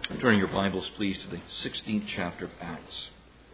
Turning your Bibles, please, to the 16th chapter of Acts.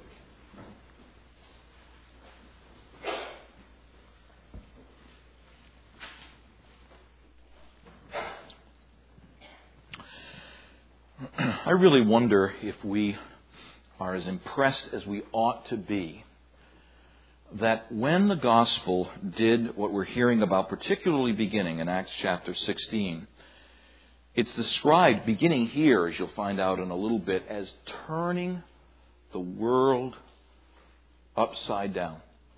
I really wonder if we are as impressed as we ought to be that when the gospel did what we're hearing about, particularly beginning in Acts chapter 16, it's described, beginning here, as you'll find out in a little bit, as turning the world upside down.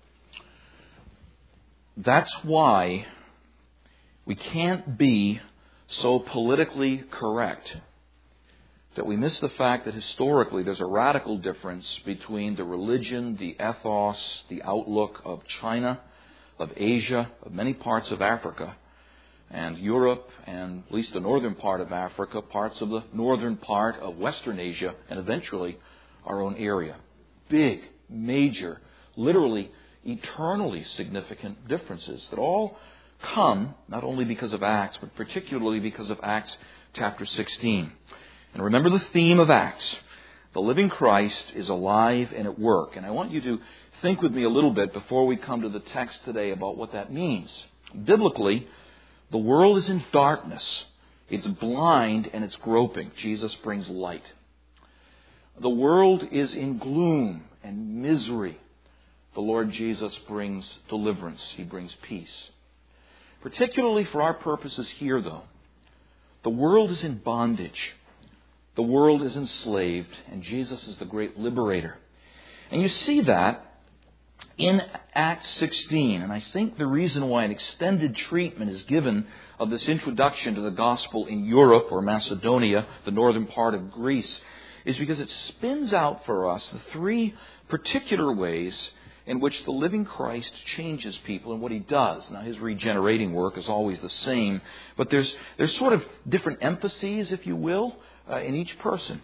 That's why we can't be so politically correct that we miss the fact that historically there's a radical difference between the religion, the ethos, the outlook of China, of Asia, of many parts of Africa, and Europe, and at least the northern part of Africa, parts of the northern part of Western Asia, and eventually our own area. Big, major, literally eternally significant differences that all come not only because of Acts, but particularly because of Acts chapter 16. And remember the theme of Acts. The living Christ is alive and at work. And I want you to think with me a little bit before we come to the text today about what that means. Biblically, the world is in darkness. It's blind and it's groping. Jesus brings light. The world is in gloom and misery. The Lord Jesus brings deliverance. He brings peace. Particularly for our purposes here, though, the world is in bondage. The world is enslaved, and Jesus is the great liberator. And you see that in Acts 16. And I think the reason why an extended treatment is given of this introduction to the gospel in Europe or Macedonia, the northern part of Greece, is because it spins out for us the three particular ways in which the living Christ changes people and what He does. Now, His regenerating work is always the same, but there's sort of different emphases, if you will, in each person.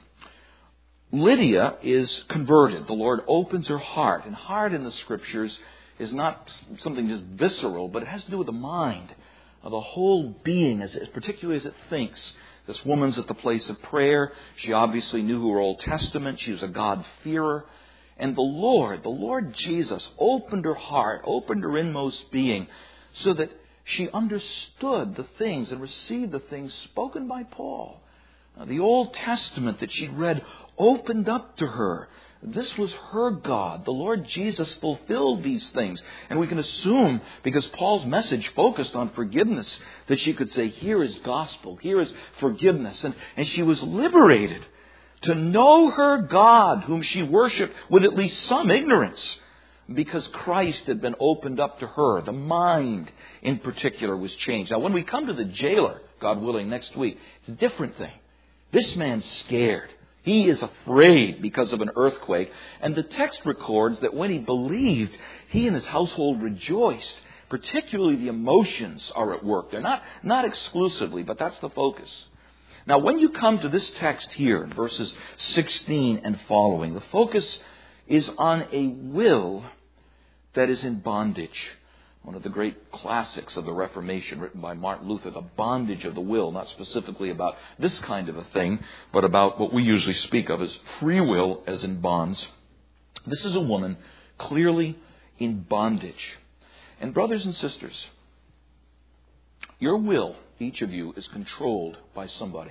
Lydia is converted. The Lord opens her heart. And heart in the Scriptures is not something just visceral, but it has to do with the mind, the whole being, particularly as it thinks. This woman's at the place of prayer. She obviously knew her Old Testament. She was a God-fearer. And the Lord Jesus, opened her heart, opened her inmost being, so that she understood the things and received the things spoken by Paul. The Old Testament that she'd read opened up to her. This was her God. The Lord Jesus fulfilled these things. And we can assume, because Paul's message focused on forgiveness, that she could say, here is gospel, here is forgiveness. And she was liberated to know her God, whom she worshipped with at least some ignorance, because Christ had been opened up to her. The mind, in particular, was changed. Now, when we come to the jailer, God willing, next week, it's a different thing. This man's scared. He is afraid because of an earthquake. And the text records that when he believed, he and his household rejoiced. Particularly the emotions are at work. They're not exclusively, but that's the focus. Now, when you come to this text here, in verses 16 and following, the focus is on a will that is in bondage. One of the great classics of the Reformation, written by Martin Luther, The Bondage of the Will, not specifically about this kind of a thing, but about what we usually speak of as free will as in bonds. This is a woman clearly in bondage. And brothers and sisters, your will, each of you, is controlled by somebody.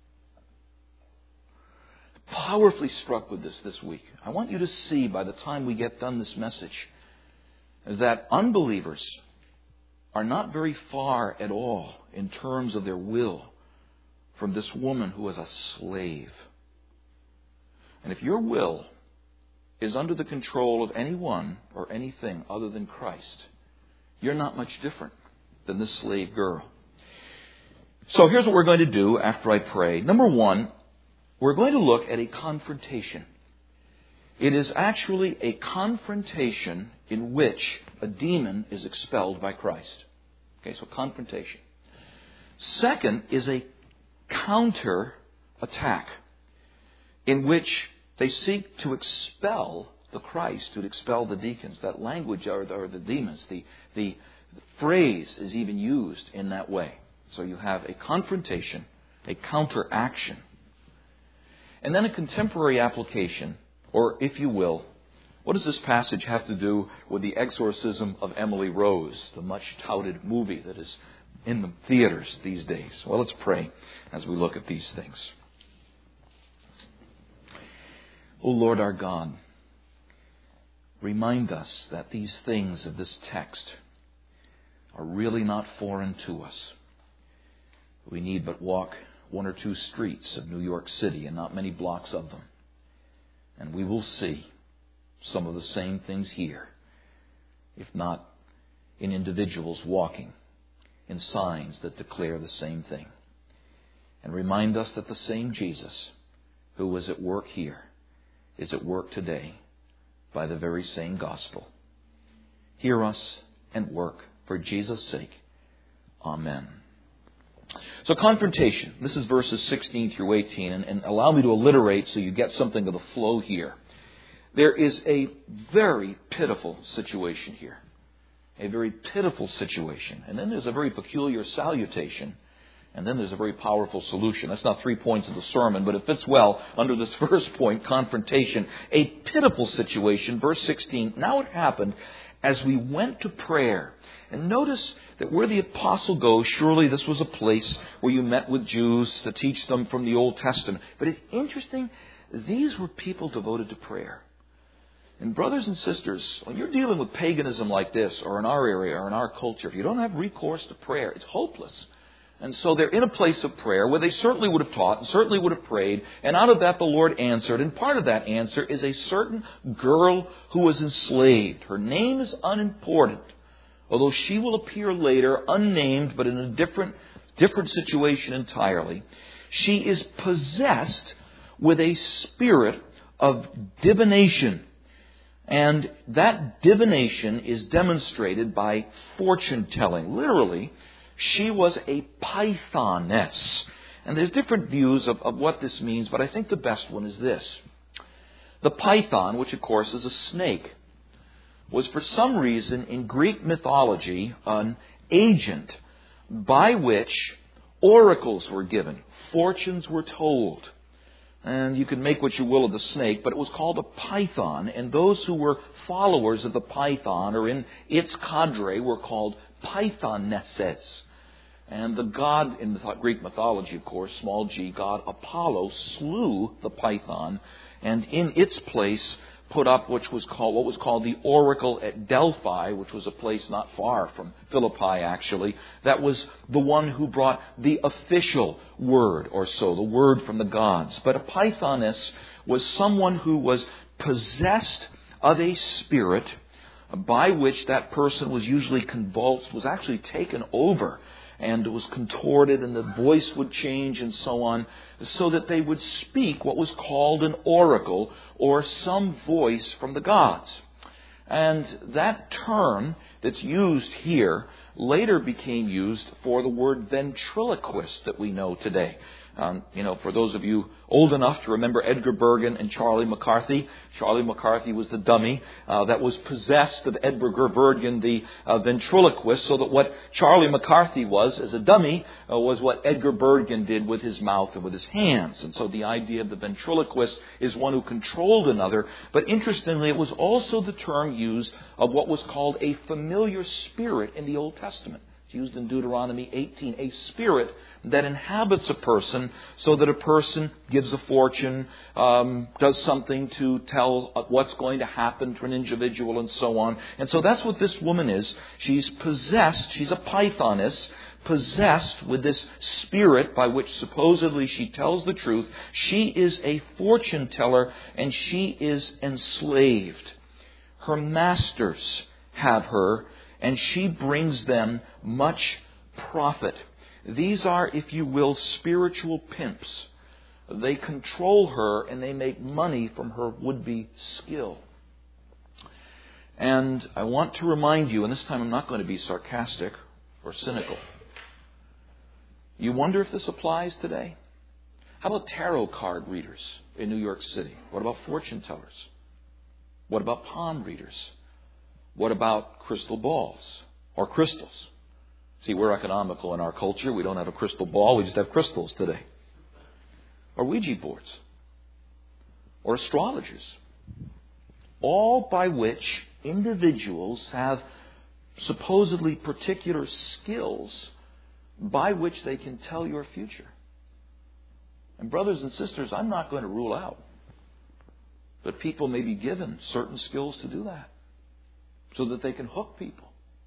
Powerfully struck with this week. I want you to see, by the time we get done this message, that unbelievers are not very far at all in terms of their will from this woman who is a slave. And if your will is under the control of anyone or anything other than Christ, you're not much different than this slave girl. So here's what we're going to do after I pray. Number one, we're going to look at a confrontation. It is actually a confrontation in which a demon is expelled by Christ. Okay, so confrontation. Second is a counter attack in which they seek to expel the Christ, to expel the deacons. That language, or the demons, the phrase is even used in that way. So you have a confrontation, a counteraction. And then a contemporary application, or if you will, what does this passage have to do with the exorcism of Emily Rose, the much touted movie that is in the theaters these days? Well, let's pray as we look at these things. O Lord our God, remind us that these things of this text are really not foreign to us. We need but walk one or two streets of New York City and not many blocks of them, and we will see some of the same things here, if not in individuals walking in signs that declare the same thing. And remind us that the same Jesus who was at work here is at work today by the very same gospel. Hear us and work for Jesus' sake. Amen. So confrontation. This is verses 16 through 18. And allow me to alliterate so you get something of the flow here. There is a very pitiful situation here. A very pitiful situation. And then there's a very peculiar salutation. And then there's a very powerful solution. That's not 3 points of the sermon, but it fits well under this first point, confrontation. A pitiful situation, verse 16. Now it happened as we went to prayer. And notice that where the apostle goes, surely this was a place where you met with Jews to teach them from the Old Testament. But it's interesting, these were people devoted to prayer. And brothers and sisters, when you're dealing with paganism like this, or in our area, or in our culture, if you don't have recourse to prayer, it's hopeless. And so they're in a place of prayer where they certainly would have taught and certainly would have prayed. And out of that the Lord answered. And part of that answer is a certain girl who was enslaved. Her name is unimportant, although she will appear later unnamed, but in a different situation entirely. She is possessed with a spirit of divination. And that divination is demonstrated by fortune telling. Literally, she was a pythoness. And there's different views of what this means, but I think the best one is this. The python, which of course is a snake, was for some reason in Greek mythology an agent by which oracles were given, fortunes were told. And you can make what you will of the snake, but it was called a python. And those who were followers of the python or in its cadre were called pythonesses. And the god in Greek mythology, of course, small g, god Apollo, slew the python and in its place put up what was called the oracle at Delphi, which was a place not far from Philippi, actually. That was the one who brought the official word, or so, the word from the gods. But a pythoness was someone who was possessed of a spirit by which that person was usually convulsed, was actually taken over, and was contorted, and the voice would change and so on, so that they would speak what was called an oracle, or some voice from the gods. And that term that's used here later became used for the word ventriloquist that we know today. For those of you old enough to remember Edgar Bergen and Charlie McCarthy. Charlie McCarthy was the dummy that was possessed of Edgar Bergen, the ventriloquist, so that what Charlie McCarthy was as a dummy was what Edgar Bergen did with his mouth and with his hands. And so the idea of the ventriloquist is one who controlled another. But interestingly, it was also the term used of what was called a familiar spirit in the Old Testament. Used in Deuteronomy 18, a spirit that inhabits a person so that a person gives a fortune, does something to tell what's going to happen to an individual and so on. And so that's what this woman is. She's possessed, she's a pythoness, possessed with this spirit by which supposedly she tells the truth. She is a fortune teller and she is enslaved. Her masters have her, and she brings them much profit. These are, if you will, spiritual pimps. They control her and they make money from her would-be skill. And I want to remind you, and this time I'm not going to be sarcastic or cynical. You wonder if this applies today? How about tarot card readers in New York City? What about fortune tellers? What about palm readers? What about crystal balls or crystals? See, we're economical in our culture. We don't have a crystal ball. We just have crystals today. Or Ouija boards. or astrologers, all by which individuals have supposedly particular skills by which they can tell your future. And brothers and sisters, I'm not going to rule out that people may be given certain skills to do that so that they can hook people.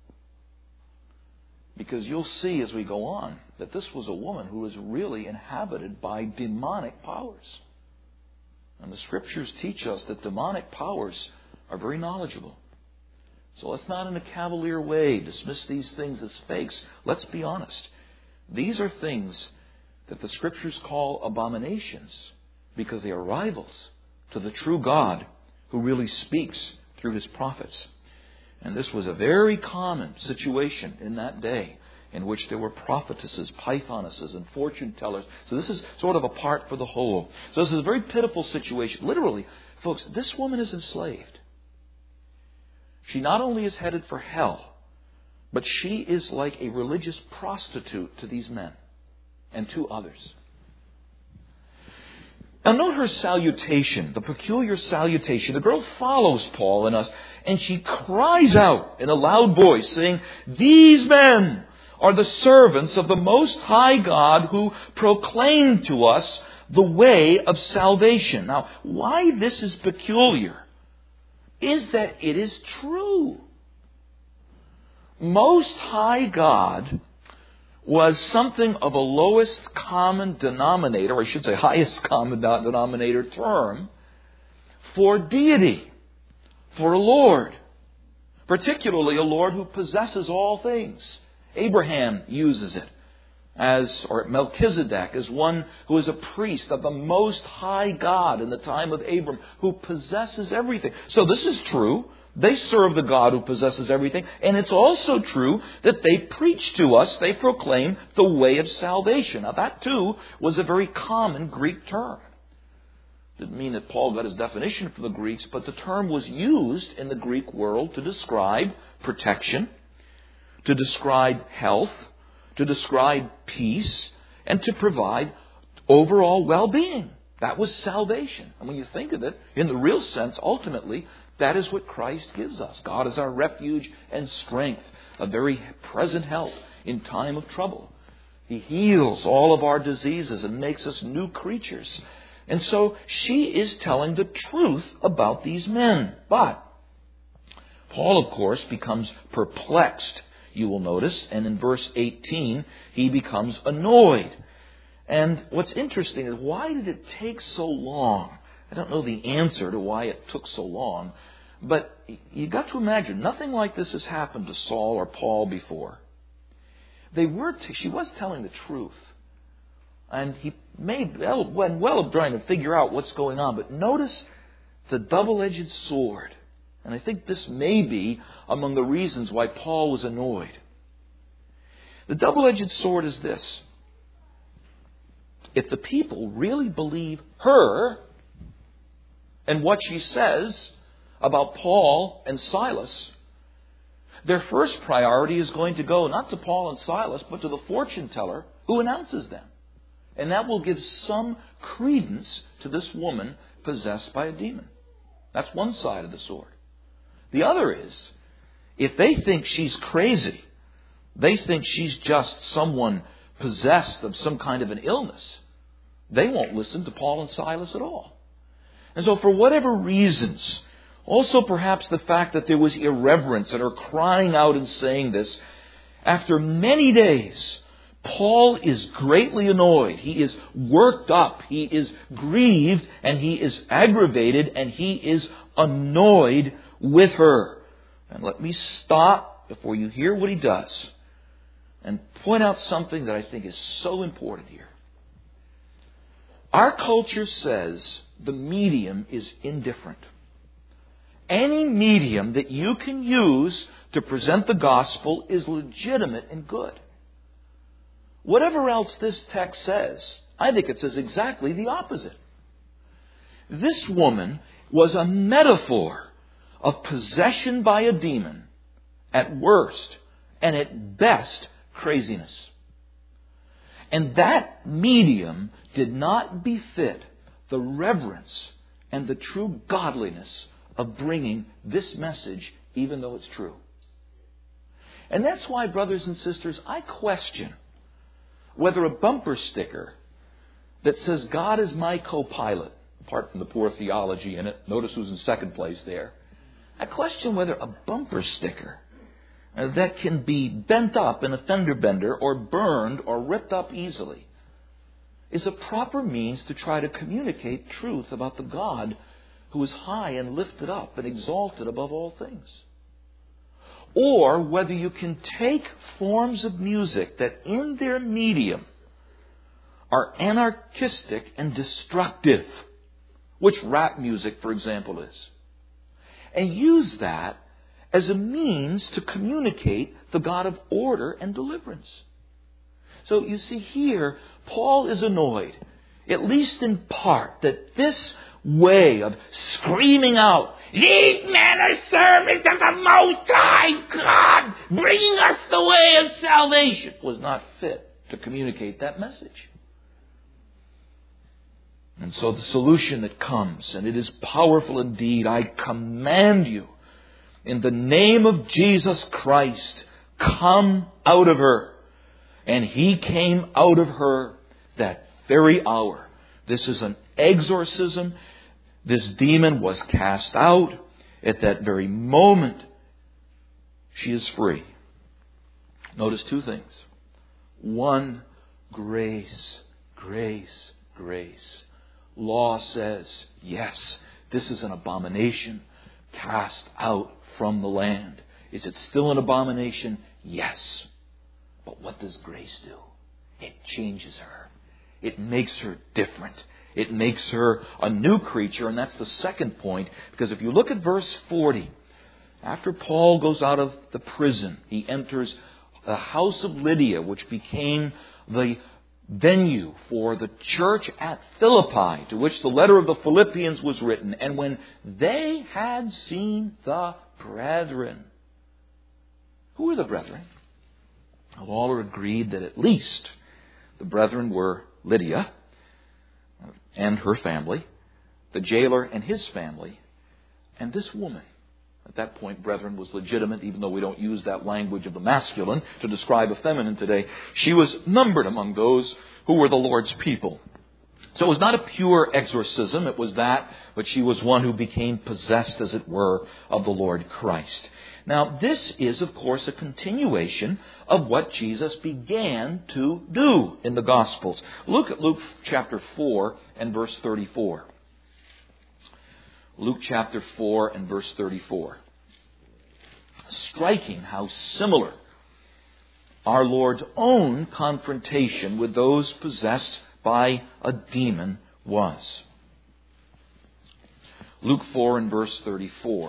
Because you'll see as we go on that this was a woman who was really inhabited by demonic powers. And the Scriptures teach us that demonic powers are very knowledgeable. So let's not in a cavalier way dismiss these things as fakes. Let's be honest. These are things that the Scriptures call abominations because they are rivals to the true God who really speaks through His prophets. And this was a very common situation in that day in which there were prophetesses, pythonesses, and fortune tellers. So this is sort of a part for the whole. So this is a very pitiful situation. Literally, folks, this woman is enslaved. She not only is headed for hell, but she is like a religious prostitute to these men and to others. Now note her salutation, the peculiar salutation. The girl follows Paul and us, and she cries out in a loud voice, saying, "These men are the servants of the Most High God who proclaim to us the way of salvation." Now, why this is peculiar is that it is true. Most High God was something of a lowest common denominator, or I should say highest common denominator term, for deity, for a Lord. Particularly a Lord who possesses all things. Abraham uses it or Melchizedek as one who is a priest of the Most High God in the time of Abram, who possesses everything. So this is true. They serve the God who possesses everything. And it's also true that they preach to us, they proclaim the way of salvation. Now that too was a very common Greek term. Didn't mean that Paul got his definition from the Greeks, but the term was used in the Greek world to describe protection, to describe health, to describe peace, and to provide overall well-being. That was salvation. And when you think of it, in the real sense, ultimately, that is what Christ gives us. God is our refuge and strength, a very present help in time of trouble. He heals all of our diseases and makes us new creatures. And so she is telling the truth about these men. But Paul, of course, becomes perplexed, you will notice. And in verse 18, he becomes annoyed. And what's interesting is, why did it take so long? I don't know the answer to why it took so long. But you've got to imagine, nothing like this has happened to Saul or Paul before. She was telling the truth. And he went well trying to figure out what's going on. But notice the double-edged sword. And I think this may be among the reasons why Paul was annoyed. The double-edged sword is this. If the people really believe her and what she says about Paul and Silas, their first priority is going to go not to Paul and Silas, but to the fortune teller who announces them. And that will give some credence to this woman possessed by a demon. That's one side of the sword. The other is, if they think she's crazy, they think she's just someone possessed of some kind of an illness, they won't listen to Paul and Silas at all. And so for whatever reasons, also perhaps the fact that there was irreverence in her crying out and saying this, after many days, Paul is greatly annoyed. He is worked up. He is grieved and he is aggravated and he is annoyed with her. And let me stop before you hear what he does and point out something that I think is so important here. Our culture says the medium is indifferent. Any medium that you can use to present the gospel is legitimate and good. Whatever else this text says, I think it says exactly the opposite. This woman was a metaphor of possession by a demon at worst, and at best, craziness. And that medium did not befit the reverence and the true godliness of bringing this message, even though it's true. And that's why, brothers and sisters, I question whether a bumper sticker that says, God is my co-pilot, apart from the poor theology in it, notice who's in second place there. I question whether a bumper sticker that can be bent up in a fender bender or burned or ripped up easily is a proper means to try to communicate truth about the God who is high and lifted up and exalted above all things. Or whether you can take forms of music that in their medium are anarchistic and destructive, which rap music, for example, is, and use that as a means to communicate the God of order and deliverance. So you see here, Paul is annoyed, at least in part, that this way of screaming out, these men are servants of the Most High God, bringing us the way of salvation, was not fit to communicate that message. And so the solution that comes, and it is powerful indeed, I command you, in the name of Jesus Christ, come out of her. And he came out of her that very hour. This is an exorcism. This demon was cast out. At that very moment, she is free. Notice two things. One, grace, grace, grace. Law says, yes, this is an abomination, cast out from the land. Is it still an abomination? Yes. But what does grace do? It changes her. It makes her different. It makes her a new creature, and that's the second point. Because if you look at verse 40, after Paul goes out of the prison, he enters the house of Lydia, which became the venue for the church at Philippi, to which the letter of the Philippians was written. And when they had seen the brethren, who were the brethren? Well, all are agreed that at least the brethren were Lydia and her family, the jailer and his family, and this woman. At that point, brethren was legitimate, even though we don't use that language of the masculine to describe a feminine today. She was numbered among those who were the Lord's people. So it was not a pure exorcism, it was that, but she was one who became possessed, as it were, of the Lord Christ. Now, this is, of course, a continuation of what Jesus began to do in the Gospels. Look at Luke chapter 4 and verse 34. Luke chapter 4 and verse 34. Striking how similar our Lord's own confrontation with those possessed by a demon was. Luke 4 and verse 34.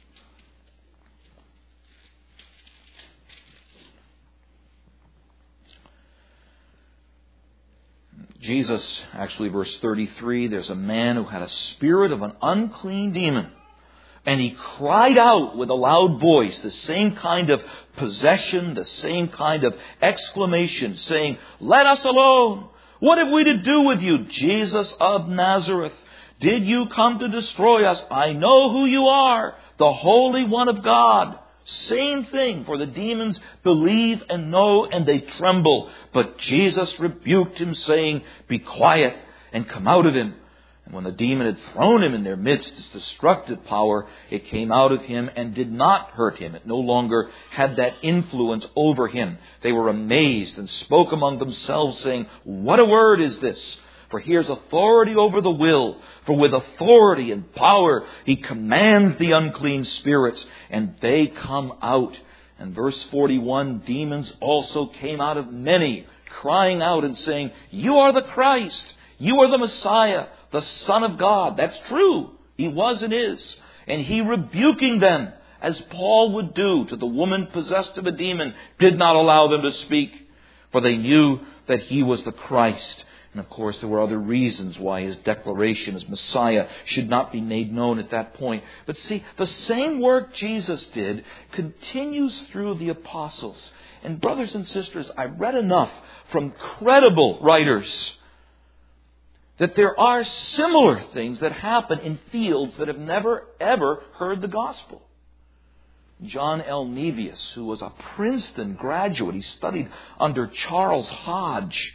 Jesus, actually verse 33, there's a man who had a spirit of an unclean demon. And he cried out with a loud voice, the same kind of possession, the same kind of exclamation, saying, "Let us alone! What have we to do with you, Jesus of Nazareth? Did you come to destroy us? I know who you are, the Holy One of God." Same thing, for the demons believe and know and they tremble. But Jesus rebuked him, saying, "Be quiet and come out of him." And when the demon had thrown him in their midst, its destructive power, it came out of him and did not hurt him. It no longer had that influence over him. They were amazed and spoke among themselves, saying, "What a word is this? For he has authority over the will. For with authority and power he commands the unclean spirits, and they come out." And verse 41, demons also came out of many, crying out and saying, "You are the Christ. You are the Messiah, the Son of God." That's true. He was and is. And he, rebuking them, as Paul would do to the woman possessed of a demon, did not allow them to speak, for they knew that he was the Christ. And of course, there were other reasons why his declaration as Messiah should not be made known at that point. But see, the same work Jesus did continues through the apostles. And brothers and sisters, I read enough from credible writers that there are similar things that happen in fields that have never, ever heard the gospel. John L. Nevius, who was a Princeton graduate, he studied under Charles Hodge,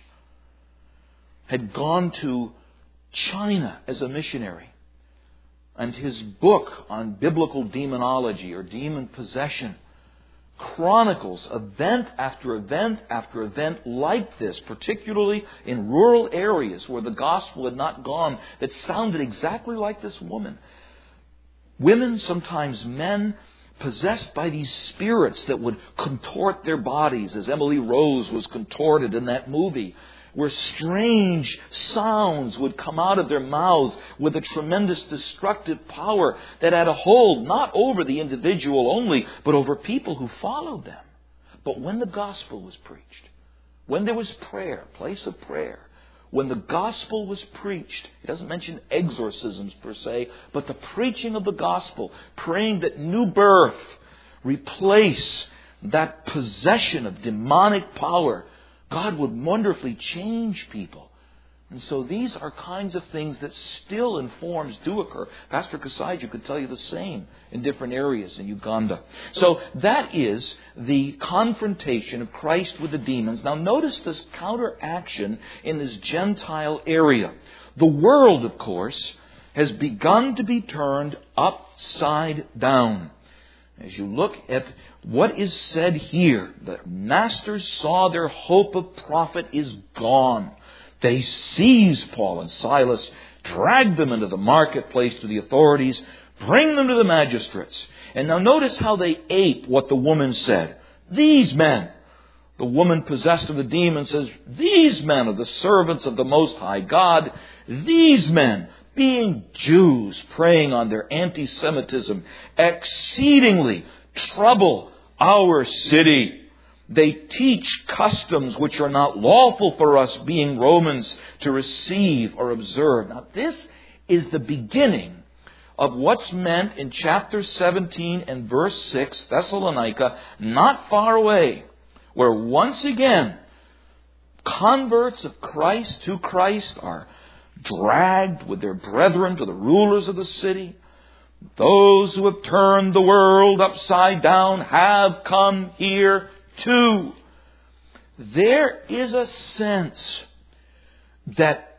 had gone to China as a missionary. And his book on biblical demonology or demon possession chronicles event after event after event like this, particularly in rural areas where the gospel had not gone, that sounded exactly like this woman. Women, sometimes men, possessed by these spirits that would contort their bodies, as Emily Rose was contorted in that movie, where strange sounds would come out of their mouths with a tremendous destructive power that had a hold not over the individual only, but over people who followed them. But when the gospel was preached, when there was prayer, place of prayer, when the gospel was preached, he doesn't mention exorcisms per se, but the preaching of the gospel, praying that new birth replace that possession of demonic power, God would wonderfully change people. And so these are kinds of things that still in forms do occur. Pastor Kasaiju could tell you the same in different areas in Uganda. So that is the confrontation of Christ with the demons. Now notice this counteraction in this Gentile area. The world, of course, has begun to be turned upside down. As you look at what is said here, the masters saw their hope of profit is gone. They seized Paul and Silas, dragged them into the marketplace to the authorities, bring them to the magistrates. And now notice how they ape what the woman said. These men, the woman possessed of the demon says, these men are the servants of the Most High God. These men, being Jews, preying on their anti-Semitism, exceedingly trouble our city. They teach customs which are not lawful for us, being Romans, to receive or observe. Now this is the beginning of what's meant in chapter 17 and verse 6, Thessalonica, not far away, where once again converts of Christ to Christ are dragged with their brethren to the rulers of the city. Those who have turned the world upside down have come here too. There is a sense that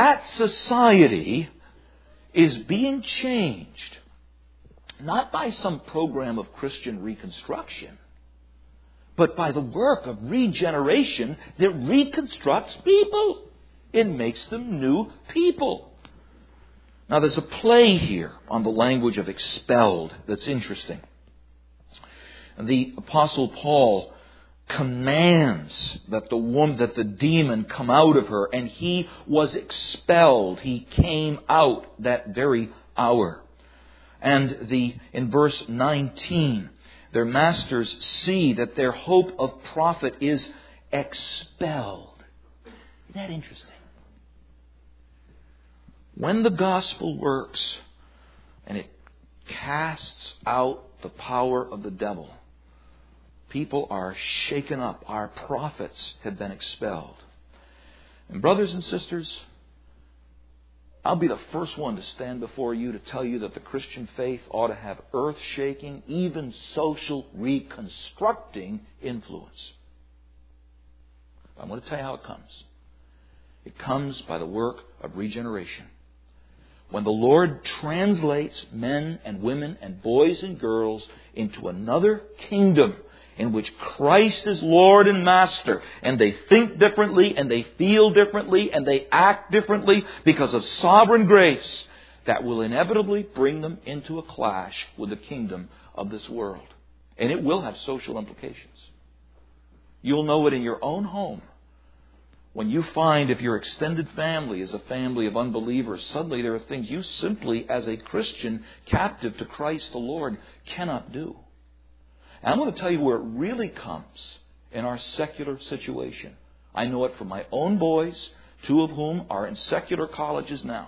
society is being changed, not by some program of Christian reconstruction, but by the work of regeneration that reconstructs people. It makes them new people. Now there's a play here on the language of expelled that's interesting. The Apostle Paul commands that the demon come out of her, and he was expelled. He came out that very hour. And in verse 19, their masters see that their hope of profit is expelled. Isn't that interesting? When the gospel works and it casts out the power of the devil, people are shaken up. Our prophets have been expelled. And brothers and sisters, I'll be the first one to stand before you to tell you that the Christian faith ought to have earth-shaking, even social reconstructing influence. I'm going to tell you how it comes. It comes by the work of regeneration. When the Lord translates men and women and boys and girls into another kingdom in which Christ is Lord and Master, and they think differently, and they feel differently, and they act differently because of sovereign grace, that will inevitably bring them into a clash with the kingdom of this world. And it will have social implications. You'll know it in your own home. When you find if your extended family is a family of unbelievers, suddenly there are things you simply, as a Christian captive to Christ the Lord, cannot do. And I'm going to tell you where it really comes in our secular situation. I know it from my own boys, 2 of whom are in secular colleges now.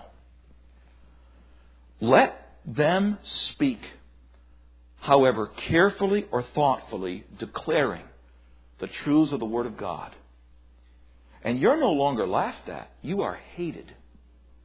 Let them speak, however carefully or thoughtfully, declaring the truths of the Word of God. And you're no longer laughed at. You are hated.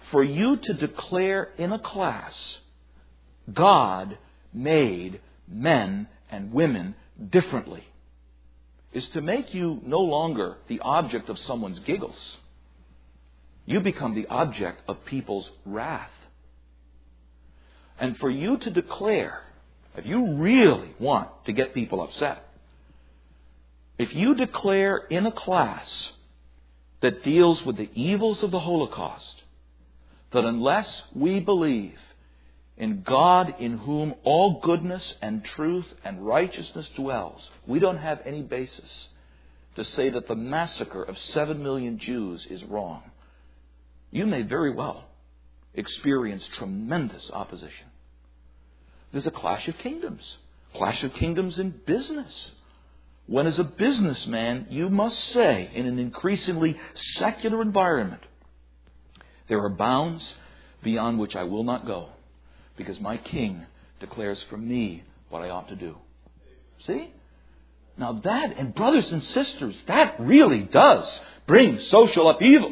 for you to declare in a class, God made men and women differently, is to make you no longer the object of someone's giggles. You become the object of people's wrath. And for you to declare, if you really want to get people upset, if you declare in a class that deals with the evils of the Holocaust, that unless we believe in God in whom all goodness and truth and righteousness dwells, we don't have any basis to say that the massacre of 7 million Jews is wrong. You may very well experience tremendous opposition. There's a clash of kingdoms. Clash of kingdoms in business. When as a businessman, you must say, in an increasingly secular environment, there are bounds beyond which I will not go, because my king declares for me what I ought to do. See? Now that, and brothers and sisters, that really does bring social upheaval.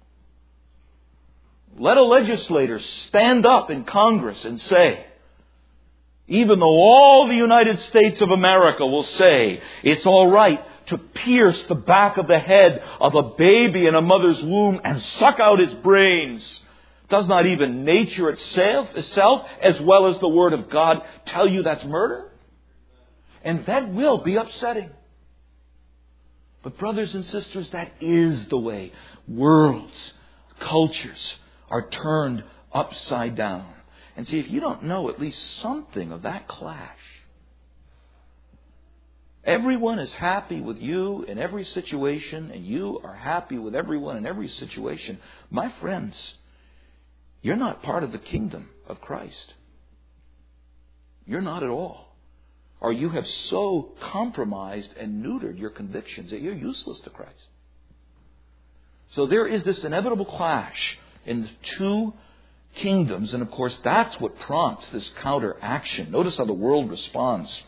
Let a legislator stand up in Congress and say, even though all the United States of America will say it's all right to pierce the back of the head of a baby in a mother's womb and suck out his brains, does not even nature itself, as well as the Word of God, tell you that's murder? And that will be upsetting. But brothers and sisters, that is the way worlds, cultures are turned upside down. And see, if you don't know at least something of that clash, everyone is happy with you in every situation, and you are happy with everyone in every situation. My friends, you're not part of the kingdom of Christ. You're not at all. Or you have so compromised and neutered your convictions that you're useless to Christ. So there is this inevitable clash in the two kingdoms, and of course that's what prompts this counteraction. Notice how the world responds.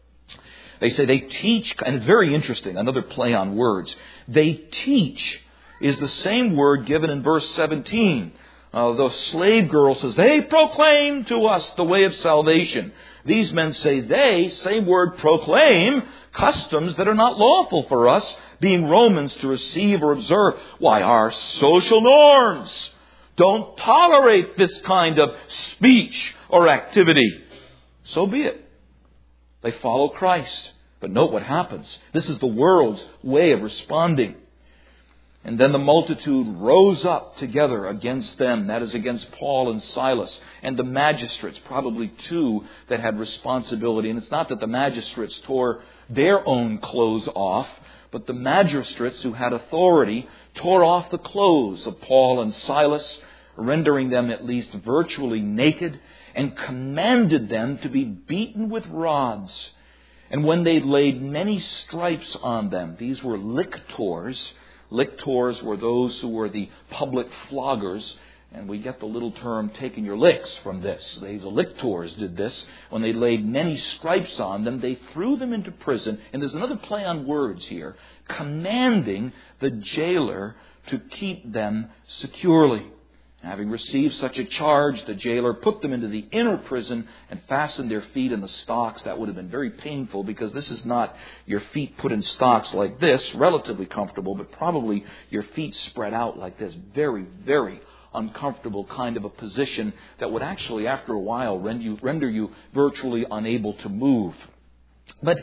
They say they teach, and it's very interesting, another play on words. They teach is the same word given in verse 17. The slave girl says, they proclaim to us the way of salvation. These men say they, same word, proclaim customs that are not lawful for us, being Romans, to receive or observe. Why, our social norms don't tolerate this kind of speech or activity. So be it. They follow Christ. But note what happens. This is the world's way of responding. And then the multitude rose up together against them. That is, against Paul and Silas. And the magistrates, probably two that had responsibility. And it's not that the magistrates tore their own clothes off, but the magistrates who had authority tore off the clothes of Paul and Silas, rendering them at least virtually naked, and commanded them to be beaten with rods. And when they laid many stripes on them, these were lictors. Lictors were those who were the public floggers. And we get the little term, taking your licks, from this. The lictors did this. When they laid many stripes on them, they threw them into prison. And there's another play on words here. Commanding the jailer to keep them securely. Having received such a charge, the jailer put them into the inner prison and fastened their feet in the stocks. That would have been very painful, because this is not your feet put in stocks like this, relatively comfortable, but probably your feet spread out like this. Very, very uncomfortable kind of a position that would actually, after a while, render you virtually unable to move. But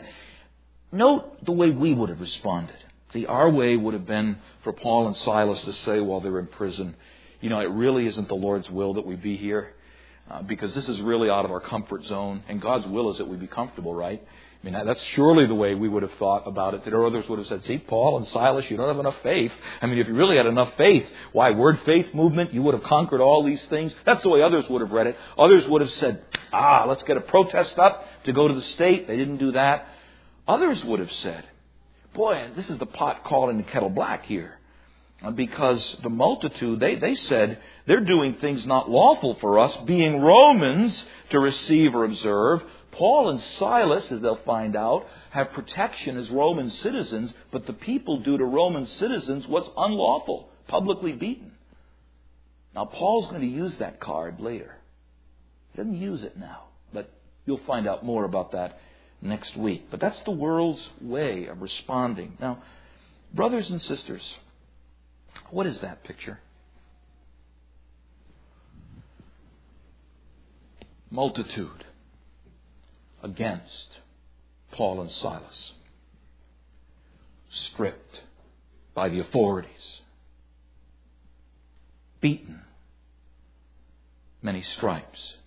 note the way we would have responded. Our way would have been for Paul and Silas to say while they're in prison, you know, it really isn't the Lord's will that we be here, because this is really out of our comfort zone. And God's will is that we be comfortable, right? I mean, that's surely the way we would have thought about it. That others would have said, see, Paul and Silas, you don't have enough faith. I mean, if you really had enough faith, why, word faith movement, you would have conquered all these things. That's the way others would have read it. Others would have said, let's get a protest up to go to the state. They didn't do that. Others would have said, boy, this is the pot calling the kettle black here. Because the multitude, they said, they're doing things not lawful for us, being Romans, to receive or observe. Paul and Silas, as they'll find out, have protection as Roman citizens, but the people do to Roman citizens what's unlawful, publicly beaten. Now, Paul's going to use that card later. He doesn't use it now, but you'll find out more about that next week. But that's the world's way of responding. Now, brothers and sisters, what is that picture? Multitude against Paul and Silas. Stripped by the authorities. Beaten. Many stripes.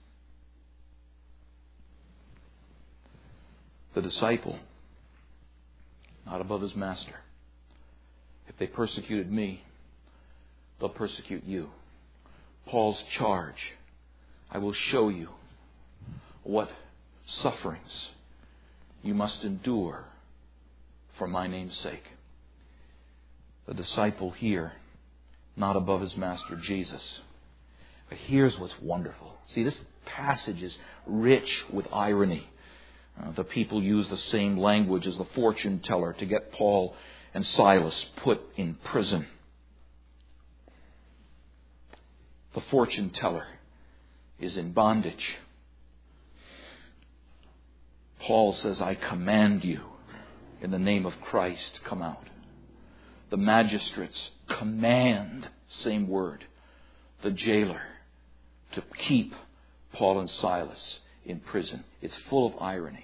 The disciple, not above his master. If they persecuted me, they'll persecute you. Paul's charge, I will show you what sufferings you must endure for my name's sake. The disciple here, not above his master Jesus. But here's what's wonderful. See, this passage is rich with irony. The people use the same language as the fortune teller to get Paul and Silas put in prison. The fortune teller is in bondage. Paul says, I command you in the name of Christ, come out. The magistrates command, same word, the jailer to keep Paul and Silas in prison. It's full of irony.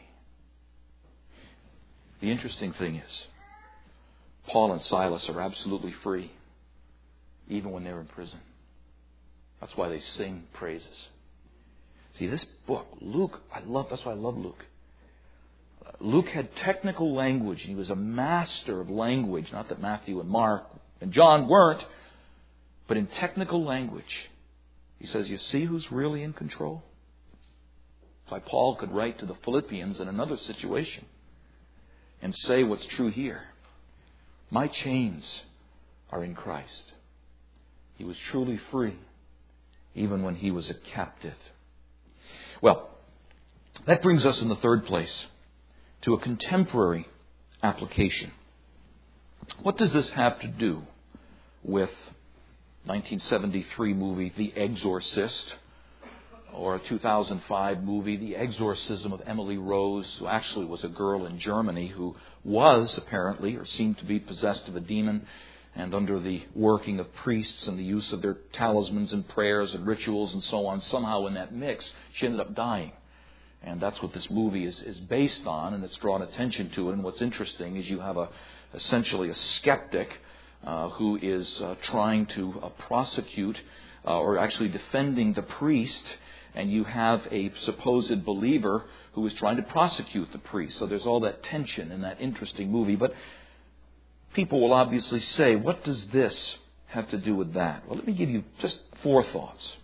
The interesting thing is, Paul and Silas are absolutely free, even when they're in prison. That's why they sing praises. See, this book, Luke, that's why I love Luke. Luke had technical language. He was a master of language. Not that Matthew and Mark and John weren't, but in technical language. He says, you see who's really in control? That's why Paul could write to the Philippians in another situation and say what's true here. My chains are in Christ. He was truly free, even when he was a captive. Well, that brings us in the third place to a contemporary application. What does this have to do with 1973 movie The Exorcist, or a 2005 movie, The Exorcism of Emily Rose, who actually was a girl in Germany who was apparently, or seemed to be, possessed of a demon, and under the working of priests and the use of their talismans and prayers and rituals and so on, somehow in that mix, she ended up dying. And that's what this movie is based on, and it's drawn attention to it. And what's interesting is you have essentially a skeptic who is trying to prosecute or actually defending the priest, and you have a supposed believer who is trying to prosecute the priest. So there's all that tension in that interesting movie. But people will obviously say, what does this have to do with that? Well, let me give you just 4 thoughts.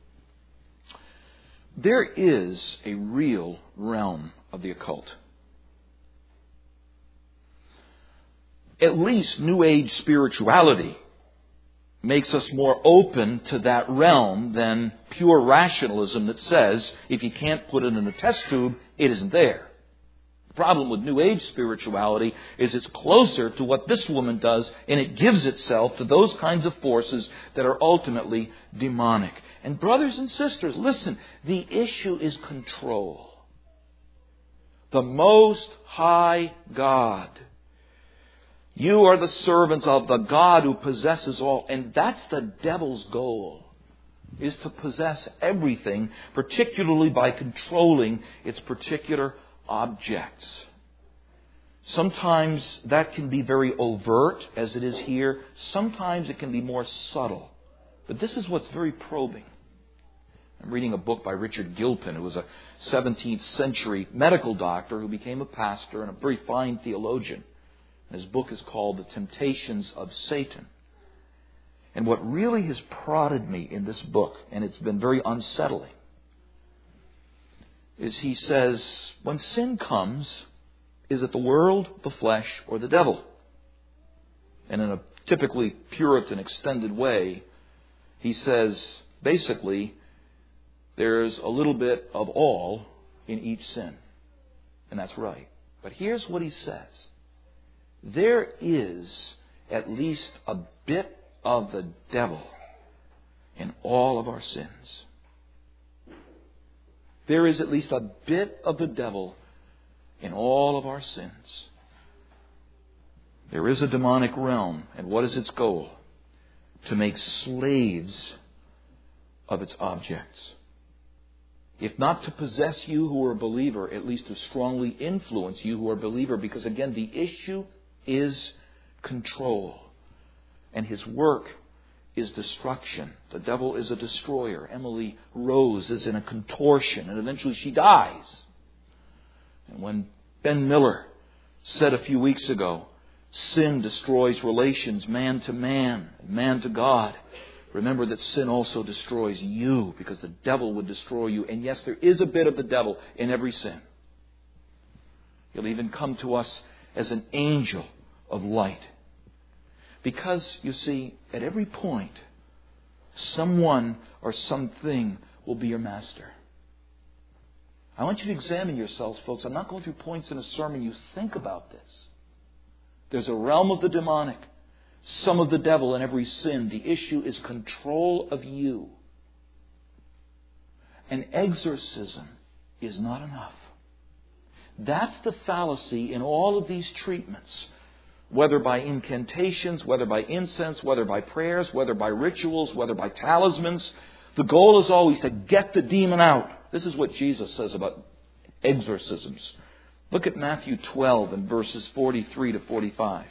There is a real realm of the occult. At least New Age spirituality makes us more open to that realm than pure rationalism that says if you can't put it in a test tube, it isn't there. The problem with New Age spirituality is it's closer to what this woman does, and it gives itself to those kinds of forces that are ultimately demonic. And brothers and sisters, listen, the issue is control. The Most High God. You are the servants of the God who possesses all. And that's the devil's goal, is to possess everything, particularly by controlling its particular objects. Sometimes that can be very overt, as it is here. Sometimes it can be more subtle. But this is what's very probing. I'm reading a book by Richard Gilpin, who was a 17th century medical doctor who became a pastor and a very fine theologian. His book is called The Temptations of Satan. And what really has prodded me in this book, and it's been very unsettling, is he says, when sin comes, is it the world, the flesh, or the devil? And in a typically Puritan extended way, he says, basically, there's a little bit of all in each sin. And that's right. But here's what he says. There is at least a bit of the devil in all of our sins. There is at least a bit of the devil in all of our sins. There is a demonic realm, and what is its goal? To make slaves of its objects. If not to possess you who are a believer, at least to strongly influence you who are a believer, because again, the issue is control. And his work is destruction. The devil is a destroyer. Emily Rose is in a contortion, and eventually she dies. And when Ben Miller said a few weeks ago, sin destroys relations man to man, man to God, remember that sin also destroys you, because the devil would destroy you. And yes, there is a bit of the devil in every sin. He'll even come to us as an angel of light. Because, you see, at every point, someone or something will be your master. I want you to examine yourselves, folks. I'm not going through points in a sermon. You think about this. There's a realm of the demonic, some of the devil in every sin. The issue is control of you. An exorcism is not enough. That's the fallacy in all of these treatments. Whether by incantations, whether by incense, whether by prayers, whether by rituals, whether by talismans. The goal is always to get the demon out. This is what Jesus says about exorcisms. Look at Matthew 12 and verses 43 to 45.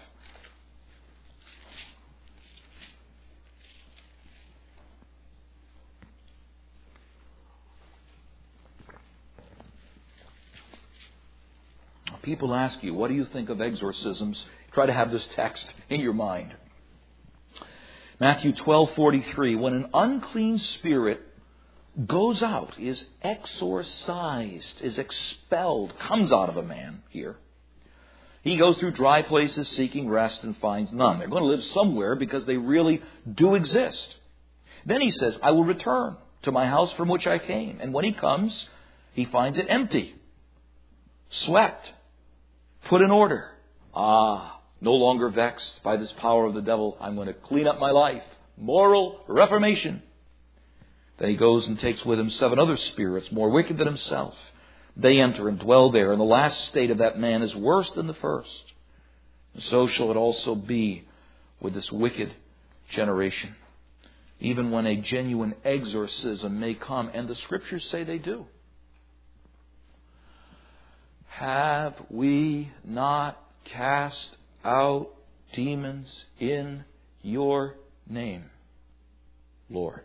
People ask you, what do you think of exorcisms? Try to have this text in your mind. Matthew 12:43. When an unclean spirit goes out, is exorcised, is expelled, comes out of a man here, he goes through dry places seeking rest and finds none. They're going to live somewhere because they really do exist. Then he says, I will return to my house from which I came. And when he comes, he finds it empty, swept, put in order. No longer vexed by this power of the devil. I'm going to clean up my life. Moral reformation. Then he goes and takes with him 7 other spirits, more wicked than himself. They enter and dwell there. And the last state of that man is worse than the first. And so shall it also be with this wicked generation. Even when a genuine exorcism may come. And the Scriptures say they do. Have we not cast out demons in your name, Lord?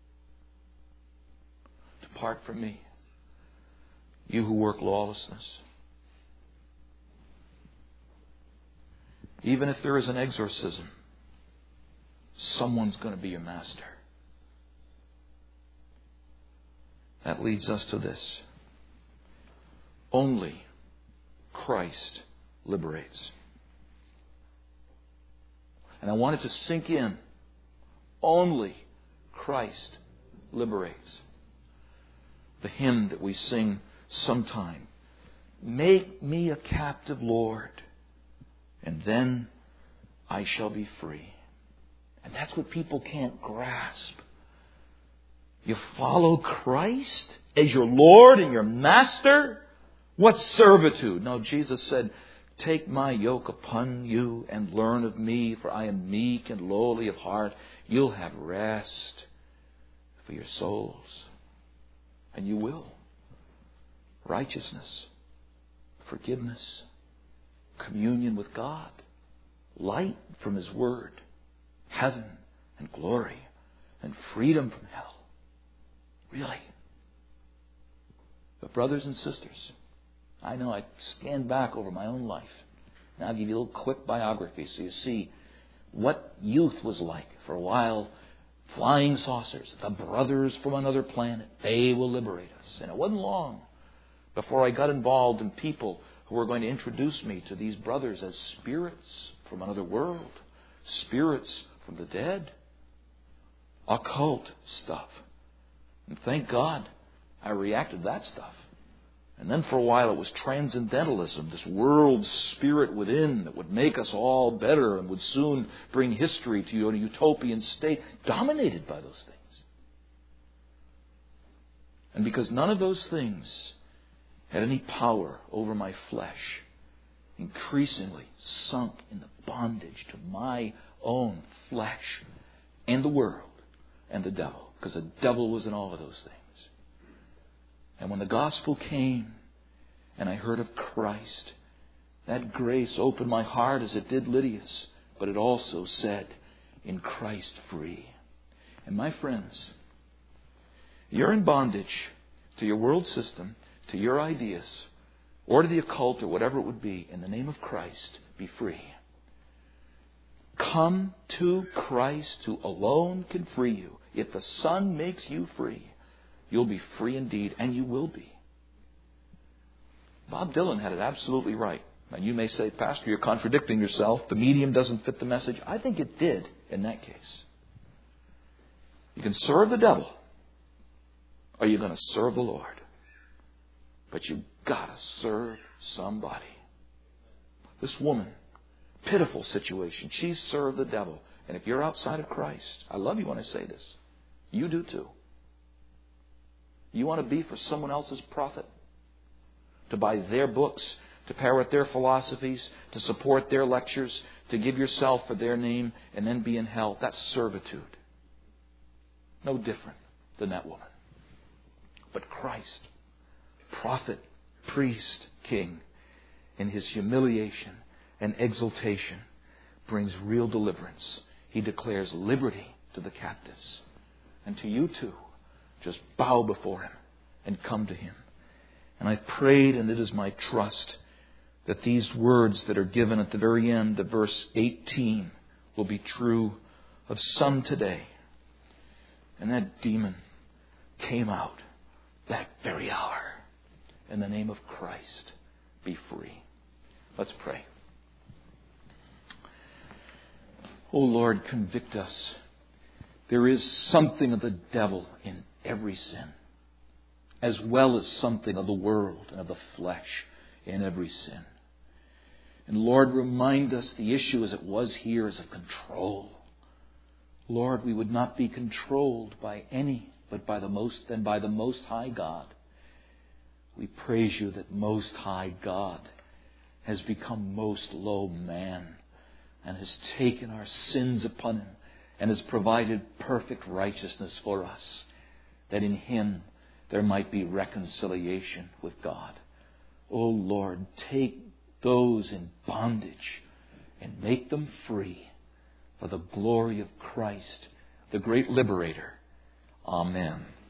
Depart from me, you who work lawlessness. Even if there is an exorcism, someone's going to be your master. That leads us to this. Only Christ liberates. And I want it to sink in. Only Christ liberates. The hymn that we sing sometime. Make me a captive, Lord, and then I shall be free. And that's what people can't grasp. You follow Christ as your Lord and your Master? What servitude? No, Jesus said, take my yoke upon you and learn of me, for I am meek and lowly of heart. You'll have rest for your souls. And you will. Righteousness, forgiveness, communion with God, light from His Word, heaven and glory, and freedom from hell. Really. But brothers and sisters, I know I scanned back over my own life. And I'll give you a little quick biography so you see what youth was like. For a while, flying saucers, the brothers from another planet, they will liberate us. And it wasn't long before I got involved in people who were going to introduce me to these brothers as spirits from another world, spirits from the dead, occult stuff. And thank God I reacted to that stuff. And then for a while it was transcendentalism, this world spirit within that would make us all better and would soon bring history to a utopian state, dominated by those things. And because none of those things had any power over my flesh, increasingly sunk in the bondage to my own flesh and the world and the devil, because the devil was in all of those things. And when the gospel came and I heard of Christ, that grace opened my heart as it did Lydia's, but it also said, in Christ free. And my friends, you're in bondage to your world system, to your ideas, or to the occult, or whatever it would be. In the name of Christ, be free. Come to Christ, who alone can free you. If the Son makes you free, you'll be free indeed, and you will be. Bob Dylan had it absolutely right. Now you may say, Pastor, you're contradicting yourself. The medium doesn't fit the message. I think it did in that case. You can serve the devil, or you're going to serve the Lord. But you've got to serve somebody. This woman, pitiful situation. She served the devil. And if you're outside of Christ, I love you when I say this. You do too. You want to be for someone else's profit? To buy their books, to parrot their philosophies, to support their lectures, to give yourself for their name, and then be in hell. That's servitude. No different than that woman. But Christ, prophet, priest, king, in His humiliation and exaltation, brings real deliverance. He declares liberty to the captives. And to you too, just bow before Him and come to Him. And I prayed, and it is my trust, that these words that are given at the very end of verse 18 will be true of some today. And that demon came out that very hour. In the name of Christ, be free. Let's pray. Oh Lord, convict us. There is something of the devil in every sin, as well as something of the world and of the flesh in every sin. And Lord, remind us the issue as it was here is of control. Lord, we would not be controlled by any but by the Most High God. We praise You that Most High God has become most low man and has taken our sins upon Him and has provided perfect righteousness for us, that in Him there might be reconciliation with God. Oh Lord, take those in bondage and make them free for the glory of Christ, the great liberator. Amen.